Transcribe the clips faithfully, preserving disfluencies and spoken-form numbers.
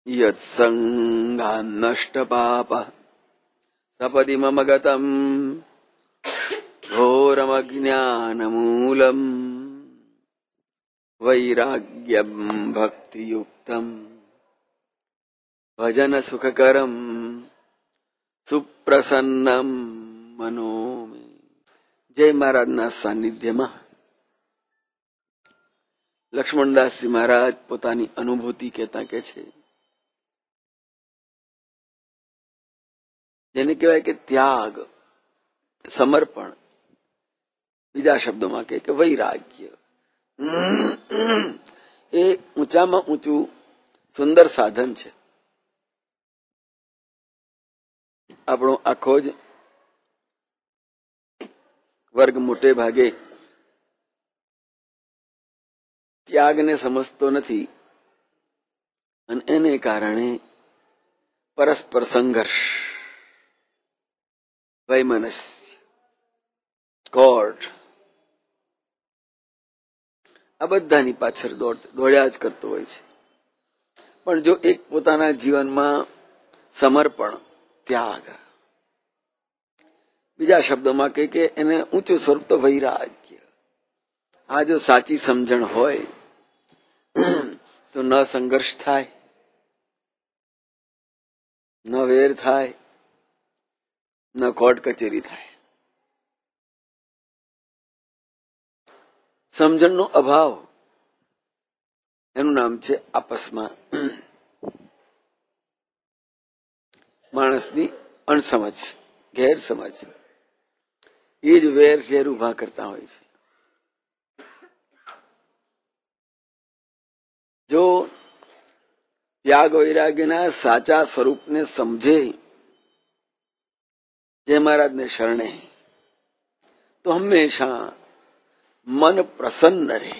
યત્સંગાન નષ્ટ પાપ સપદી મમ ગતમ ઘોરમજ્ઞાનમૂલમ વૈરાગ્યમ ભક્તિયુક્તમ ભજન સુખકરમ સુપ્રસન્નમ મનોમે. જય મહારાજના સાનિધ્યમાં લક્ષ્મણદાસજી મહારાજ પોતાની અનુભૂતિ કહેતા કે છે, જેને કહેવાય કે ત્યાગ, સમર્પણ. બીજા શબ્દોમાં કહે કે વૈરાગ્ય એ ઊંચામાં ઊંચું સુંદર સાધન છે. આપણો આખો જ વર્ગ મોટે ભાગે ત્યાગને સમજતો નથી અને એને કારણે પરસ્પર સંઘર્ષ, વૈમનસ્ય, કોર્ટ, આ બધાની પાછળ દોડ દોડ્યા જ કરતો હોય છે. પણ જો એક પોતાના જીવનમાં સમર્પણ, ત્યાગ, બીજા શબ્દોમાં કહે કે એને ઊંચું સ્વરૂપ તો વૈરાગ્ય, આ જો સાચી સમજણ હોય તો ન સંઘર્ષ થાય, ન વેર થાય, ન કોર્ટ કચેરી થાય. સમજણનો અભાવ એનું નામ છે આપસમાં માણસની અણસમજ, ગેરસમજ. એ જ વેર ઝેર ઉભા કરતા હોય છે. જો ત્યાગ વૈરાગ્યના સાચા સ્વરૂપને સમજે, જય મહારાજને શરણે, તો હંમેશા મન પ્રસન્ન રહે.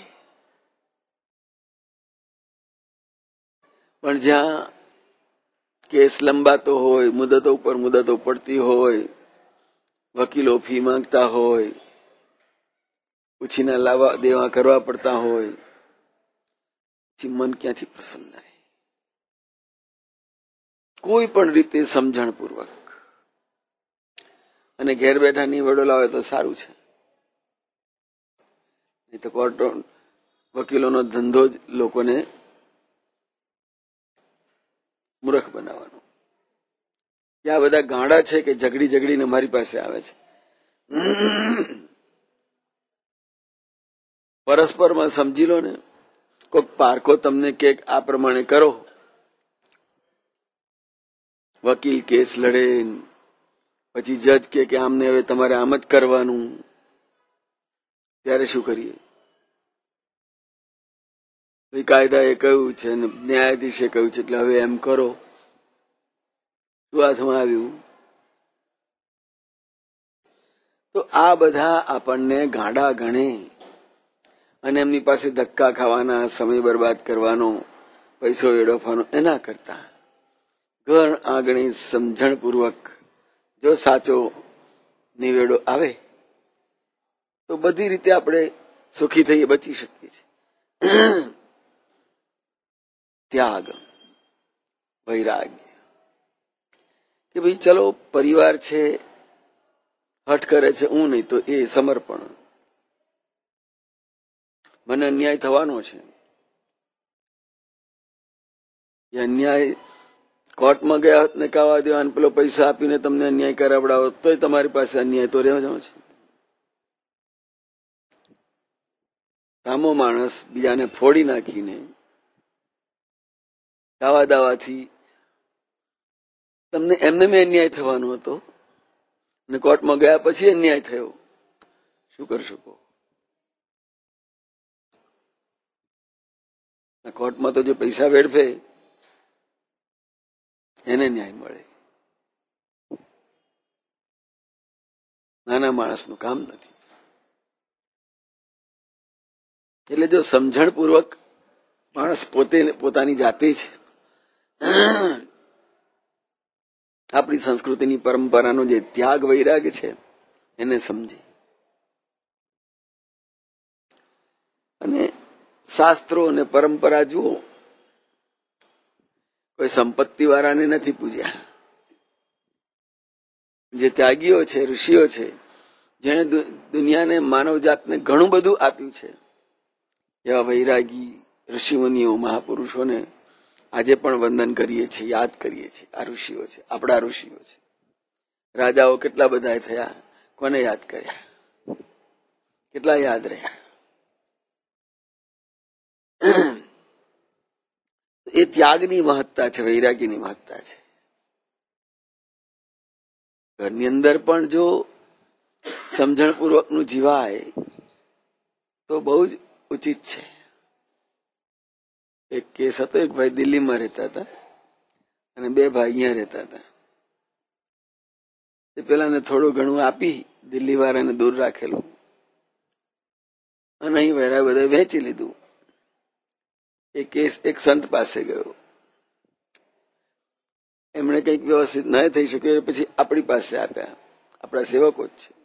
પણ જ્યાં કેસ લંબાતો હોય, મુદતો ઉપર મુદતો પડતી હોય, વકીલો ફી માંગતા હોય, ઉછીના લાવા દેવા કરવા પડતા હોય, પછી મન ક્યાંથી પ્રસન્ન રહે? કોઈ પણ રીતે સમજણપૂર્વક અને ઘેર બેઠા નિવેડો લાવે તો સારું છે. નહીં તો કોર્ટો વકીલોનો ધંધો જ લોકોને મૂર્ખ બનાવવાનો. ત્યાં બધા ગાંડા છે કે ઝઘડી ઝઘડીને મારી પાસે આવે છે. પરસ્પરમાં સમજી લો ને. કોઈક પારખો તમને કે આ પ્રમાણે કરો, વકીલ કેસ લડે, પછી જજ કે કે આમને હવે તમારે આમ જ કરવાનું, ત્યારે શું કરીએ? કાયદા એ કહ્યું છે ને ન્યાયાધીશે કહ્યું છે એટલે હવે એમ કરો. શું હાથમાં આવ્યું? તો આ બધા આપણને ગાંડા ગણે અને એમની પાસે ધક્કા ખાવાના, સમય બરબાદ કરવાનો, પૈસો વેડફવાનો, એના કરતા ઘર આંગણે સમજણપૂર્વક જો સાચો નિવેડો આવે તો બધી રીતે આપણે સુખી થઈએ, બચી શકીએ છીએ. ત્યાગ, વૈરાગ્ય કે ભાઈ ચલો પરિવાર છે, હઠ કરે છે, હું નહીં તો એ સમર્પણ. મને અન્યાય થવાનો છે, એ અન્યાય કોર્ટમાં ગયા હોત ને કાવા દેવા, પેલો પૈસા આપીને તમને અન્યાય કરાવડાવો તોય તમારી પાસે અન્યાય તો રહેવાનો છે. સામો માણસ બીજાને ફોડી નાખીને દાવા દાવાથી તમને એમને મેં અન્યાય થવાનો હતો અને કોર્ટમાં ગયા પછી અન્યાય થયો, શું કરી શકો? કોર્ટમાં તો જે પૈસા વેડફે એને ન્યાય મળે. નાના માણસનું કામ નથી. એટલે જો સમજણપૂર્વક માણસ પોતે પોતાની જાતે છે, આપણી સંસ્કૃતિની પરંપરાનો જે ત્યાગ વૈરાગ છે એને સમજે અને શાસ્ત્રો અને પરંપરા જુઓ કોઈ સંપત્તિ વાળાને નથી પૂજ્યા. જે ત્યાગીઓ છે, ઋષિઓ છે, જેને દુનિયાને માનવ જાતને ઘણું બધું આપ્યું છે, એવા વૈરાગી ઋષિમુનિઓ મહાપુરુષોને આજે પણ વંદન કરીએ છીએ, યાદ કરીએ છીએ. આ ઋષિઓ છે, આપણા ઋષિઓ છે. રાજાઓ કેટલા બધા થયા, કોને યાદ કર્યા, કેટલા યાદ રહ્યા. એ ત્યાગની મહત્તા છે, વૈરાગીની મહત્તા છે. ઘરની અંદર પણ જો સમજણપૂર્વકનું જીવાય તો બહુ જ ઉચિત છે. એક કેસ હતો, એક ભાઈ દિલ્હીમાં રહેતા હતા અને બે ભાઈ અહીંયા રહેતા હતા. તે પેલાને થોડું ઘણું આપી દિલ્હી વાળાને દૂર રાખેલું અને અહીં વહેરા બધા વહેંચી લીધું. એ કેસ એક સંત પાસે ગયો. એમણે કંઈક વ્યવસ્થિત ન થઈ શક્યું, પછી આપણી પાસે આપ્યા, આપણા સેવકો જ છે.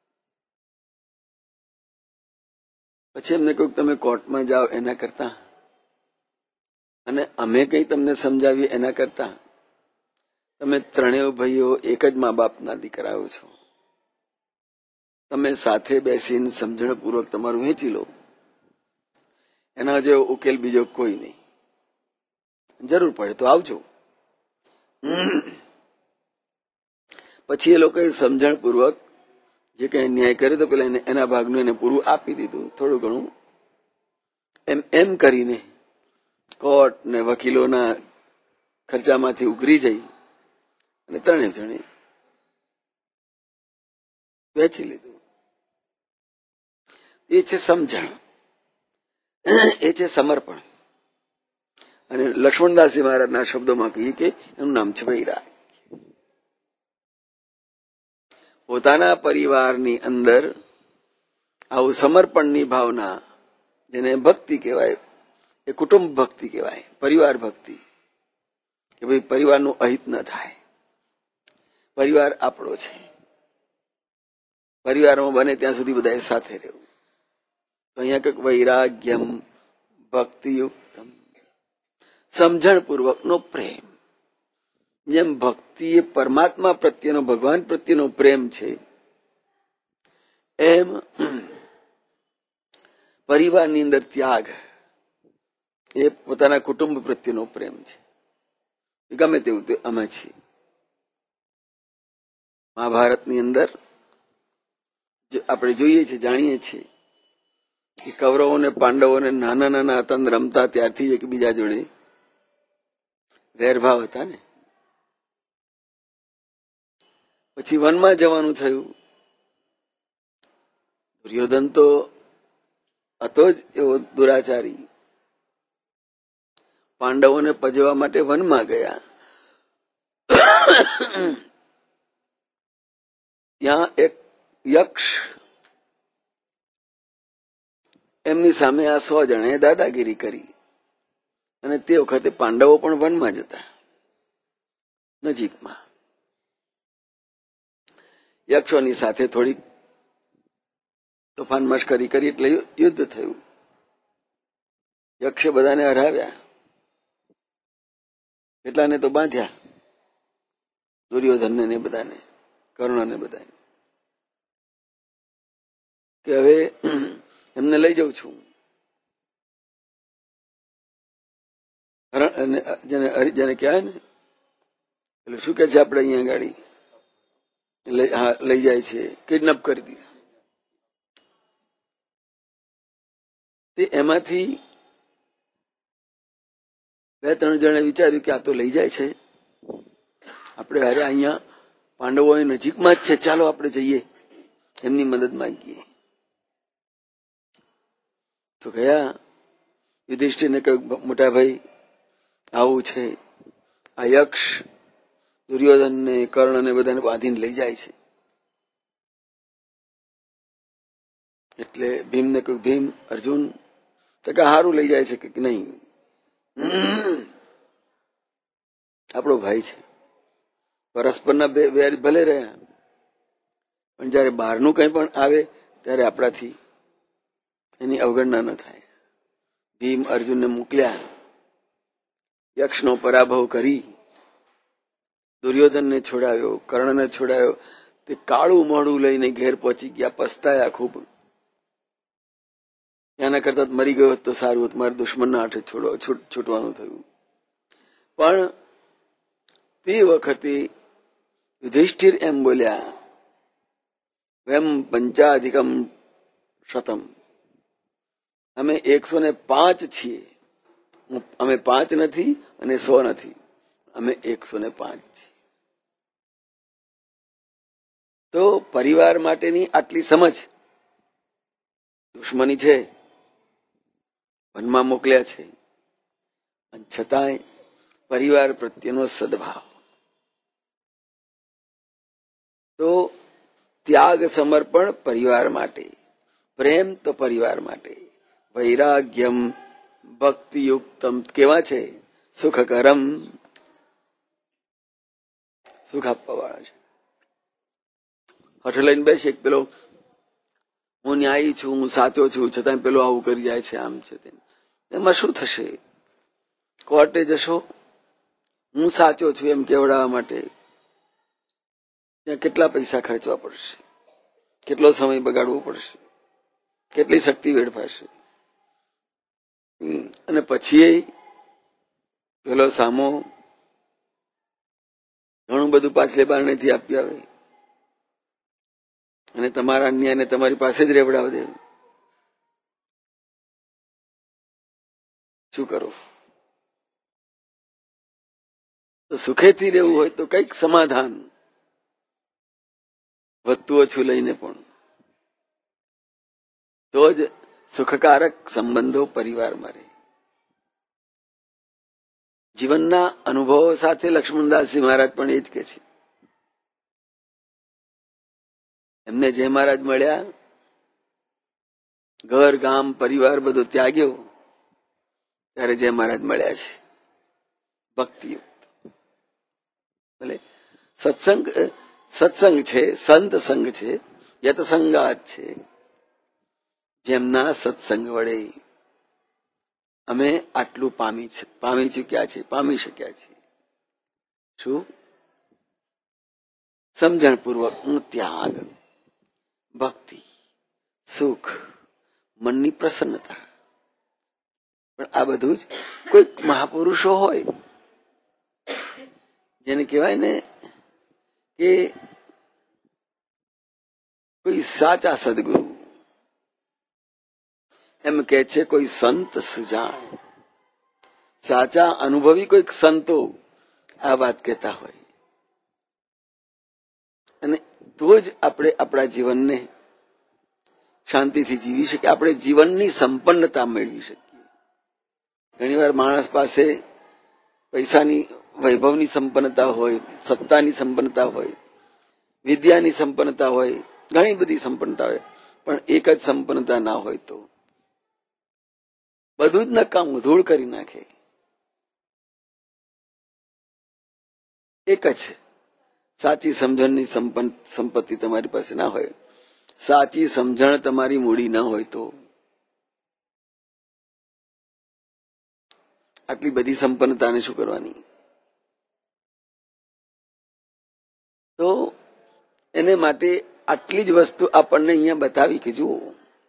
પછી એમને કહ્યું તમે કોર્ટમાં જાઓ એના કરતા અને અમે કઈ તમને સમજાવીએ એના કરતા તમે ત્રણેય ભાઈઓ એક જ મા બાપના દીકરાઓ છો, તમે સાથે બેસીને સમજણપૂર્વક તમારું વહેંચી લો. એના જેવો ઉકેલ બીજો કોઈ નહીં. જરૂર પડે તો આવજો. પછી એ લોકોએ સમજણપૂર્વક જે કઈ ન્યાય કર્યો તો પેલા એના ભાગનું એને પૂરું આપી દીધું, થોડું ઘણું. એમ એમ કરીને કોર્ટ ને વકીલોના ખર્ચામાંથી ઉઘરી જઈ અને ત્રણેય જણે વેચી લીધું. એ છે સમજણ, એ છે સમર્પણ. અને લક્ષ્મણદાસજી મહારાજના શબ્દોમાં કહીએ કે એનું નામ છે વૈરાગ. પોતાના પરિવારની અંદર આવું સમર્પણની ભાવના, જેને ભક્તિ કહેવાય, એ કુટુંબ ભક્તિ કહેવાય, પરિવાર ભક્તિ. કે ભાઈ પરિવારનું અહિત ન થાય, પરિવાર આપણો છે, પરિવારમાં બને ત્યાં સુધી બધા સાથે રહેવું. તો અહીંયા કંઈક વૈરાગ્યમ ભક્તિયુક્તમ, સમજણપૂર્વકનો પ્રેમ. જેમ ભક્તિ એ પરમાત્મા પ્રત્યેનો, ભગવાન પ્રત્યેનો પ્રેમ છે, એમ પરિવારની અંદર ત્યાગ એ પોતાના કુટુંબ પ્રત્યેનો પ્રેમ છે. ગમે તેવું તે અમે છીએ. મહાભારતની અંદર આપણે જોઈએ છીએ, જાણીએ છીએ કે કૌરવો અને પાંડવોને નાના નાના હતા, રમતા ત્યારથી એકબીજા જોડે વેરભાવ હતા ને. પછી વનમાં જવાનું થયું. દુર્યોધન તો હતો જ એવો દુરાચારી. પાંડવોને પજવા માટે વનમાં ગયા. ત્યાં એક યક્ષ, એમની સામે આ સો જણાએ દાદાગીરી કરી. અને તે વખતે પાંડવો પણ વનમાં જ હતા, નજીકમાં. યક્ષોની સાથે થોડીક તોફાન મશ્કરી કરી એટલે યુદ્ધ થયું. યક્ષે બધાને હરાવ્યા, કેટલાને તો બાંધ્યા, દુર્યોધનને ને બધાને, કર્ણને બધાને, કે હવે એમને લઈ જાઉં છું. જેને જેને કહેવાય ને, એટલે શું કે છે આપણે અહીંયા ગાડી લઈ જાય છે, કિડનેપ કરી દીધા. તે એમાંથી બે ત્રણ જણે વિચાર્યું કે આ તો લઈ જાય છે, આપણે હારે અહીંયા પાંડવો નજીકમાં જ છે, ચાલો આપણે જઈએ એમની મદદ માંગીએ. તો ગયા. યુધિષ્ઠિરને કહ્યું મોટા ભાઈ આવું છે, આ યક્ષ દુર્યોધન ને કર્ણ ને બધાને બાંધીને લઈ જાય છે. એટલે ભીમને કહ્યું ભીમ, અર્જુન તો કે હારું લઈ જાય છે કે નહીં, આપણો ભાઈ છે. પરસ્પરના બે વેર ભલે રહ્યા, પણ જયારે બહારનું કંઈ પણ આવે ત્યારે આપણાથી એની અવગણના ન થાય. ભીમ અર્જુનને મોકલ્યા. યક્ષનો પરાભવ કરી દુર્યોધનને છોડાયો, કર્ણને છોડાયો, તે કાળું મોઢું લઈને ઘેર પહોંચી ગયા, પસ્તાયા ખૂબ. એના કરતા મરી ગયો તો સારું હતું, મારે દુશ્મનના હાથે છૂટવાનું થયું. પણ તે વખતે યુધિષ્ઠિર એમ બોલ્યા, વેમ પંચાધિકમ શતમ, અમે એકસો ને પાંચ છીએ. અમે પાંચ નથી અને સો નથી, અમે એકસો ને પાંચ છીએ. તો પરિવાર માટેની આટલી સમજ, દુશ્મની છે, વનમાં મોકલ્યા છે, છતાંય પરિવાર પ્રત્યેનો સદભાવ, તો ત્યાગ સમર્પણ પરિવાર માટે, પ્રેમ તો પરિવાર માટે, વૈરાગ્યમ ભક્તિયુક્તમ કેવા છે, સુખકરમ, સુખ આપવા વાળા છે. હઠ લઈને બેસે પેલો, હું ન્યાયી છું, હું સાચો છું, છતાં પેલો આવું કરી જાય છે, આમ છે તેમ. એમાં શું થશે? કોર્ટે જશો, હું સાચો છું એમ કેવડાવવા માટે ત્યાં કેટલા પૈસા ખર્ચવા પડશે, કેટલો સમય બગાડવો પડશે, કેટલી શક્તિ વેડફાશે. અને પછી પેલો સામો ઘણું બધું પાછલે બારણેથી આપી આવે અને તમારા અન્યાયને તમારી પાસે જ રેવડાવી દે. શું કરો? તો સુખેથી રહેવું હોય તો કઈક સમાધાન, વધતું ઓછું લઈને પણ, તો જ સુખકારક સંબંધો પરિવારમાં રહે. જીવનના અનુભવો સાથે લક્ષ્મણદાસજી મહારાજ પણ એ જ કે છે. એમને જય મહારાજ મળ્યા, ઘર ગામ પરિવાર બધો ત્યાગ્યો, ત્યારે જય મહારાજ મળ્યા છે. ભક્તિયુક્ત ભલે સત્સંગ સત્સંગ છે, સંત સંગ છે, યતસંગાત છે, જેમના સત્સંગ વડે અમે આટલું પામી પામી ચૂક્યા છે, પામી શક્યા છે. શું? સમજણપૂર્વક ત્યાગ, ભક્તિ, સુખ, મનની પ્રસન્નતા. પણ આ બધું જ કોઈક મહાપુરુષો હોય, જેને કહેવાય ને કે કોઈ સાચા સદગુરુ, એમ કે છે કોઈ સંત સુજાણ, સાચા અનુભવી કોઈક સંતો આ વાત કહેતા હોય, અને તો જ આપણે આપણા જીવનને શાંતિથી જીવી શકીએ, આપણે જીવનની સંપન્નતા મેળવી શકીએ. ઘણી વાર માણસ પાસે પૈસાની, વૈભવની સંપન્નતા હોય, સત્તાની સંપન્નતા હોય, વિદ્યાની સંપન્નતા હોય, ઘણી બધી સંપન્નતા હોય, પણ એક જ સંપન્નતા ના હોય તો બધું જ નકામું, ધૂળ કરી નાખે. એક જ સાચી સમજણની સંપત્તિ તમારી પાસે ના હોય, સાચી સમજણ તમારી મૂડી ના હોય તો આટલી બધી સંપન્નતાને શું કરવાની? તો એને માટે આટલી જ વસ્તુ આપણને અહીંયા બતાવી કે જુઓ,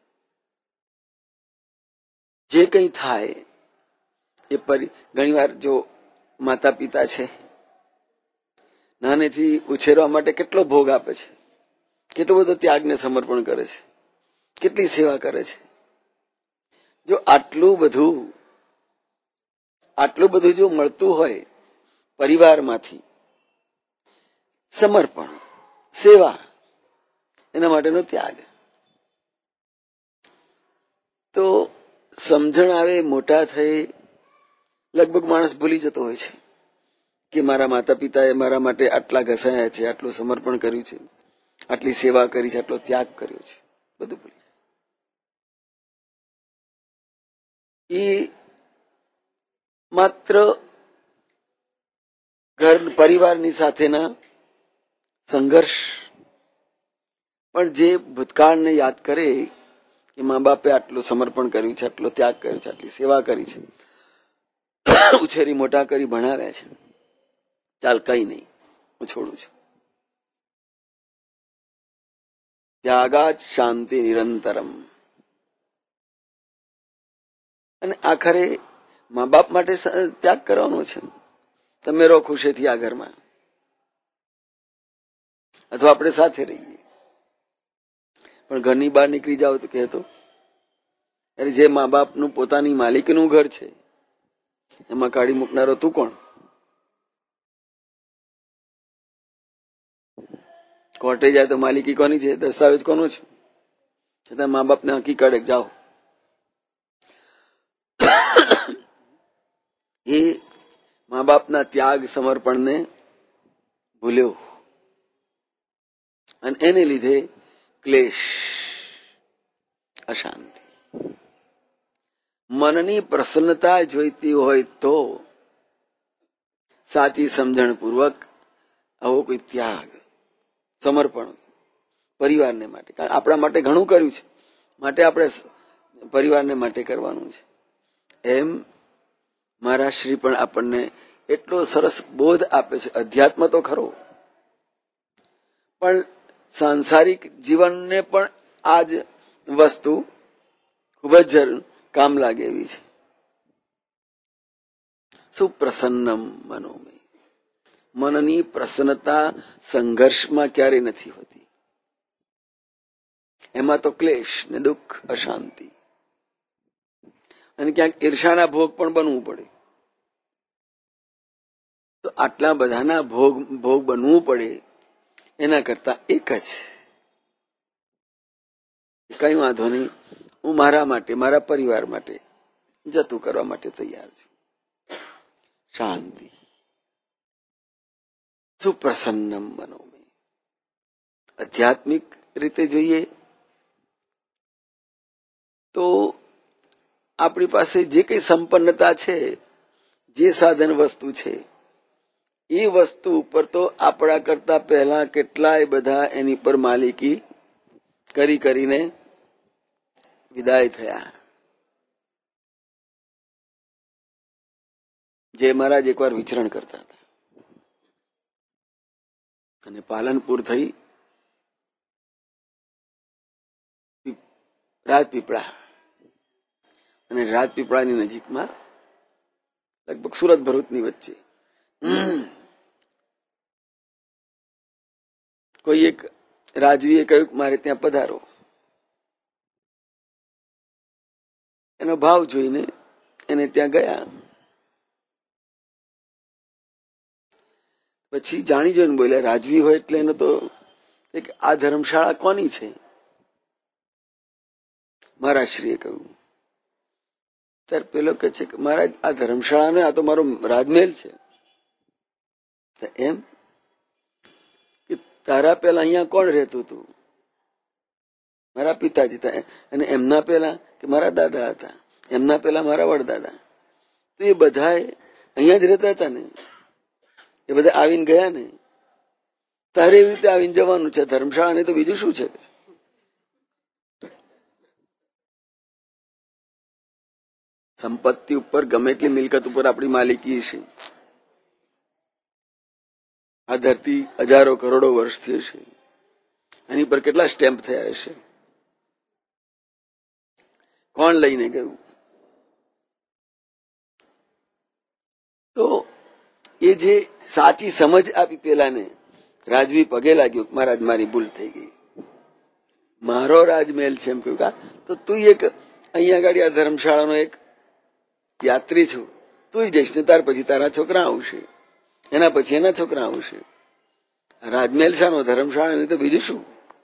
જે કંઈ થાય એ પરી ઘણી વાર જો માતા પિતા છે, નાનેથી ઉછેરવા માટે કેટલો ભોગ આપે છે, કેટલો બધો ત્યાગને સમર્પણ કરે છે, કેટલી સેવા કરે છે. જો આટલું બધું આટલું બધું જો મળતું હોય પરિવારમાંથી, સમર્પણ, સેવા, એના માટેનો ત્યાગ, તો સમજણ આવે, મોટા થઈ, લગભગ માણસ ભૂલી જતો હોય છે કે મારા માતા પિતાએ મારા માટે આટલા ઘસાયા છે, આટલું સમર્પણ કર્યું છે, આટલી સેવા કરી છે, આટલો ત્યાગ કર્યો છે, બધું ભૂલી જાય. એ માત્ર ઘર પરિવારની સાથેના સંઘર્ષ, પણ જે ભૂતકાળને યાદ કરે કે મા બાપે આટલું સમર્પણ કર્યું છે, આટલો ત્યાગ કર્યો છે, આટલી સેવા કરી છે, ઉછેરી મોટા કરી ભણાવ્યા છે. ચાલ કઈ નહીં, હું છોડું છું. ત્યાગાત શાંતિ નિરંતરમ. અને આખરે મા બાપ માટે ત્યાગ કરવાનો છે. તમે રહો ખુશીથી આ ઘરમાં, અથવા આપણે સાથે રહીએ. પણ ઘરની બહાર નીકળી જાવ તો કહેતો, અરે જે મા બાપનું પોતાની માલિકીનું ઘર છે એમાં કાઢી મૂકનારો તું કોણ? કોર્ટે જાય તો માલિકી કોની છે? દસ્તાવેજ કોનો છે? છતાં મા બાપને હકી કાઢે જાઓ. એ મા બાપના ત્યાગ સમર્પણને ભૂલ્યો અને એને લીધે ક્લેશ, અશાંતિ. મનની પ્રસન્નતા જોઈતી હોય તો સાચી સમજણ પૂર્વક આવો કોઈ ત્યાગ, સમર્પણ પરિવારને માટે, કારણ આપણા માટે ઘણું કર્યું છે, માટે આપણે પરિવારને માટે કરવાનું છે. એમ મારા શ્રી પણ આપણને એટલો સરસ બોધ આપે છે. અધ્યાત્મ તો ખરો, પણ સાંસારિક જીવનને પણ આ જ વસ્તુ ખૂબ જ જરૂર કામ લાગે એવી છે. સુપ્રસન્નમ મનોમય. મનની પ્રસન્નતા સંઘર્ષમાં ક્યારે નથી હોતી. એમાં તો ક્લેશ ને દુઃખ, અશાંતિ અને ક્યાંક ઈર્ષાના ભોગ પણ બનવું પડે. તો આટલા બધાના ભોગ ભોગ બનવું પડે એના કરતા એક જ, કઈ વાંધો નહીં, હું મારા માટે, મારા પરિવાર માટે જતું કરવા માટે તૈયાર છું. શાંતિ. સુપ્રસન્નમ મનોમય. આધ્યાત્મિક રીતે જોઈએ તો આપણી પાસે જે કઈ સંપન્નતા છે, જે સાધન વસ્તુ છે, એ વસ્તુ ઉપર તો આપણા કરતા પહેલા કેટલાય બધા એની પર માલિકી કરી કરીને વિદાય થયા. જે મહારાજ એકવાર વિચરણ કરતા હતા અને પાલનપુર થઈ રાજપીપળા, અને રાજપીપળાની નજીકમાં લગભગ સુરત ભરૂચની વચ્ચે કોઈ એક રાજવીએ કહ્યું મારે ત્યાં પધારો. એનો ભાવ જોઈને એને ત્યાં ગયા. પછી જાણી જોઈને બોલ્યા, રાજવી હોય એટલે એનો તો એક આ ધર્મશાળા કોની છે? મારા શ્રીએ કહ્યું. ત્યારે પેલો કે છે કે મહારાજ આ ધર્મશાળા ને, આ તો મારો રાજમહેલ છે. એમ કે તારા પેલા અહીંયા કોણ રહેતું હતું? મારા પિતાજી હતા. અને એમના પેલા કે મારા દાદા હતા, એમના પેલા મારા વડદાદા. તો એ બધા અહીંયા જ રહેતા હતા ને, એ બધા આવીને ગયા ને, તારે એવી રીતે આવીને જવાનું છે. ધર્મશાળા ને તો બીજું શું છે? સંપત્તિ ઉપર, ગમે એટલી મિલકત ઉપર આપણી માલિકી છે. આ ધરતી હજારો કરોડો વર્ષથી હશે, એની પર કેટલા સ્ટેમ્પ થયા હશે? કોણ લઈને ગયું? તો એ જે સાચી સમજ આપી પેલાને, રાજવી પગે લાગ્યો, મહારાજ મારી ભૂલ થઈ ગઈ, મારો રાજમહેલ છે એમ કહ્યું. તો તું એક અહીંયા આગળ આ ધર્મશાળાનો એક યાત્રી છું, તું જઈશ ને ત્યાર પછી તારા છોકરા આવશે, એના પછી એના છોકરા આવશે. રાજમહેલ શાનો? ધર્મશાળા નહીં તો બીજું શું?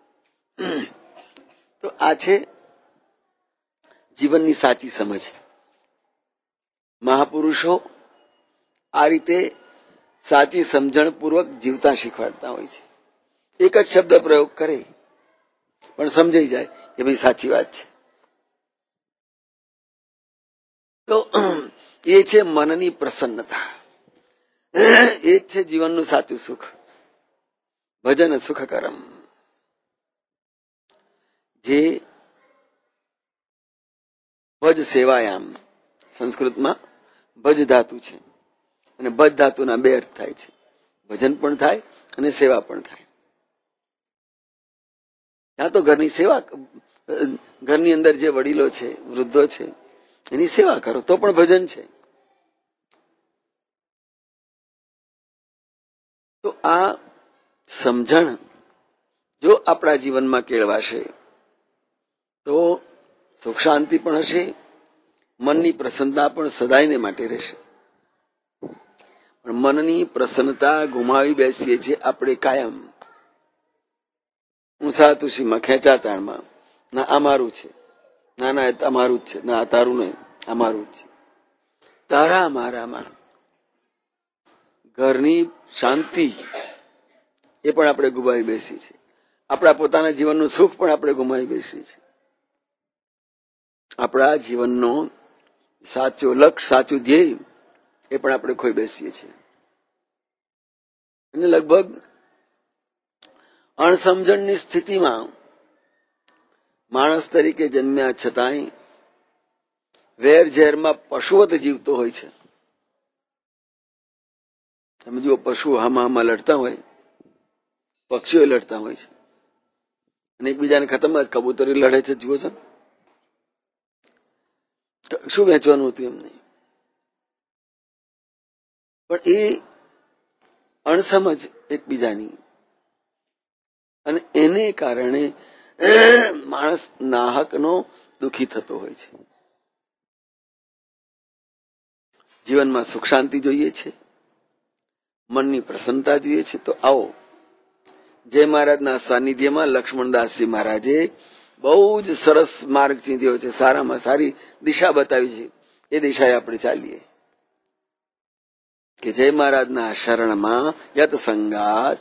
તો આ છે જીવનની સાચી સમજ. મહાપુરુષો આ રીતે સાચી સમજણ પૂર્વક જીવતા શીખવાડતા હોય છે. એક જ શબ્દ પ્રયોગ કરે પણ સમજાઈ જાય કે ભાઈ સાચી વાત છે. તો એ છે મનની પ્રસન્નતા, એ જ છે જીવનનું સાચું સુખ. ભજન સુખકરમ. જે ભજ સેવાયામ, સંસ્કૃતમાં ભજ ધાતુ છે અને ભજ ધાતુના બે અર્થ થાય છે, ભજન પણ થાય અને સેવા પણ થાય. ત્યાં તો ઘરની સેવા, ઘરની અંદર જે વડીલો છે, વૃદ્ધો છે, એની સેવા કરો તો પણ ભજન છે. તો આ સમજણ જો આપણા જીવનમાં કેળવાશે તો સુખ શાંતિ પણ હશે, મનની પ્રસન્નતા પણ સદાયને માટે રહેશે. પણ મનની પ્રસન્નતા ગુમાવી બેસીએ છીએ આપણે કાયમ ઊંસા તુસીમાં, ખેંચાતાણમાં. ના આ મારું છે, ના ના અમારું જ છે, ના આ તારું નહીં, અમારું જ છે. તારા મારામાં ઘરની શાંતિ એ પણ આપણે ગુમાવી બેસી છે. આપણા પોતાના જીવનનું સુખ પણ આપણે ગુમાવી બેસી છે. આપણા જીવનનો સાચો લક્ષ્ય, સાચું ધ્યેય એ પણ આપણે ખોઈ બેસીએ છીએ. અને લગભગ અણસમજણની સ્થિતિમાં માણસ તરીકે જન્મ્યા છતાંય વેર ઝેરમાં પશુવત જીવતો હોય છે. તમે જુઓ, પશુ હામા હામા લડતા હોય, પક્ષીઓ લડતા હોય છે અને એકબીજાને ખતમ જ. કબૂતરી લડે છે, જુઓ છો શું વેચવાનું હતું એમને. પણ એ અણસમજ એકબીજાની, અને એને કારણે માણસ નાહકનો દુઃખી થતો હોય છે. જીવનમાં સુખ શાંતિ જોઈએ છે, મનની પ્રસન્નતા જોઈએ છે. તો આવો જય મહારાજના સાનિધ્યમાં લક્ષ્મણદાસજી મહારાજે બહુ જ સરસ માર્ગ ચીંધ્યો છે, સારામાં સારી દિશા બતાવી છે. એ દિશાએ આપણે ચાલીએ કે જય મહારાજના શરણમાં યત સંગાત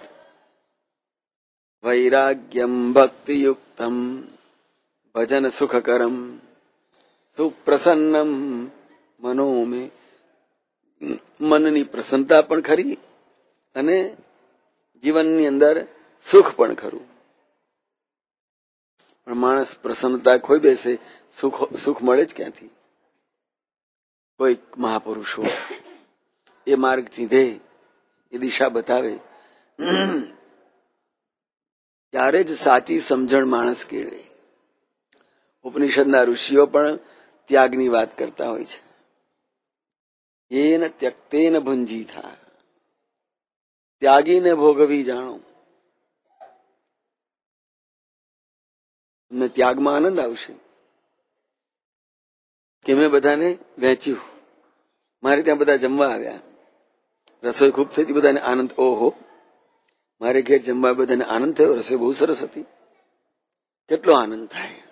વૈરાગ્યમ ભક્તિયુક્તમ ભજન સુખકરમ સુપ્રસન્નમ મનો મે. મનની પ્રસન્નતા પણ ખરી અને જીવનની અંદર સુખ પણ ખરું. પણ માણસ પ્રસન્નતા ખોઈ બેસે, સુખ સુખ મળે જ ક્યાંથી? કોઈ મહાપુરુષો એ માર્ગ ચીંધે, એ દિશા બતાવે, ત્યારે જ સાચી સમજણ માણસ કેળવે. ઉપનિષદના ઋષિઓ પણ ત્યાગની વાત કરતા હોય છે. એન ત્યક્તેન ભુંજી થા, ત્યાગીને ભોગવી જાણો. તમને ત્યાગમાં આનંદ આવશે કે મેં બધાને વહેંચ્યું. મારે ત્યાં બધા જમવા આવ્યા, રસોઈ ખૂબ થઈ હતી, બધાને આનંદ. ઓહો, મારે ઘેર જમવા બધાને આનંદ થયો, રસોઈ બહુ સરસ હતી. કેટલો આનંદ થાય!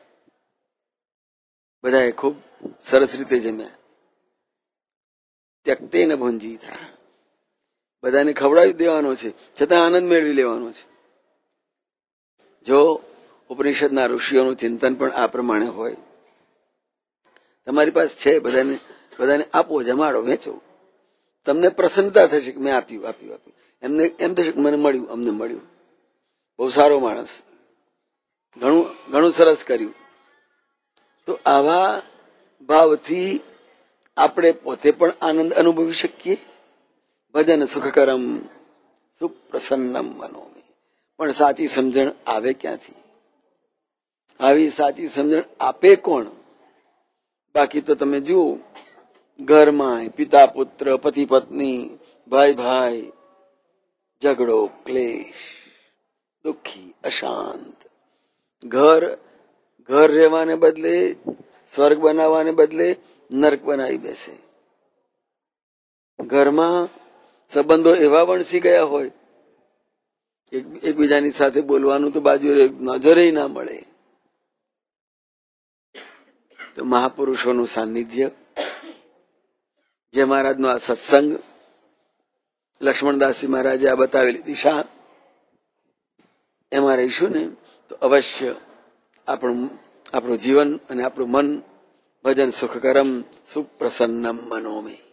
બધાએ ખૂબ સરસ રીતે જમ્યા. ત્યક્તેન ભુંજી થા, બધાને ખવડાવી દેવાનો છે, છતાં આનંદ મેળવી લેવાનો છે. જો ઉપનિષદના ઋષિઓનું ચિંતન પણ આ પ્રમાણે હોય, તમારી પાસે છે, બધાને બધાને આપો, જમાડો, વેચો, તમને પ્રસન્નતા થશે કે મેં આપ્યું આપ્યું આપ્યું. એમને એમ થશે કે મને મળ્યું, અમને મળ્યું, બહુ સારો માણસ, ઘણું ઘણું સરસ કર્યું. તો આવા ભાવથી આપણે પોતે પણ આનંદ અનુભવી શકીએ. ભજન સુખકરમ સુપ્રસન્નમ મનોમે. પણ સાચી સમજણ આવે ક્યાંથી? આવી સાચી સમજણ આપે કોણ? બાકી તો તમે જુઓ, ઘરમાં પિતા પુત્ર, પતિ પત્ની, ભાઈ ભાઈ, ઝઘડો, ક્લેશ, દુઃખી, અશાંત. ઘર ઘર રહેવાને બદલે, સ્વર્ગ બનાવવાને બદલે નર્ક બનાવી બેસે. ઘરમાં સંબંધો એવા વણસી ગયા હોય, એકબીજાની સાથે બોલવાનું તો બાજુ નજરે ના મળે. તો મહાપુરુષોનું સાનિધ્ય, જે મહારાજનો આ સત્સંગ, લક્ષ્મણદાસજી મહારાજે આ બતાવેલી દિશા, એમાં રહીશું ને તો અવશ્ય આપણું આપણું જીવન અને આપણું મન ભજન સુખકરમ સુપ્રસન્નમ મનોમે.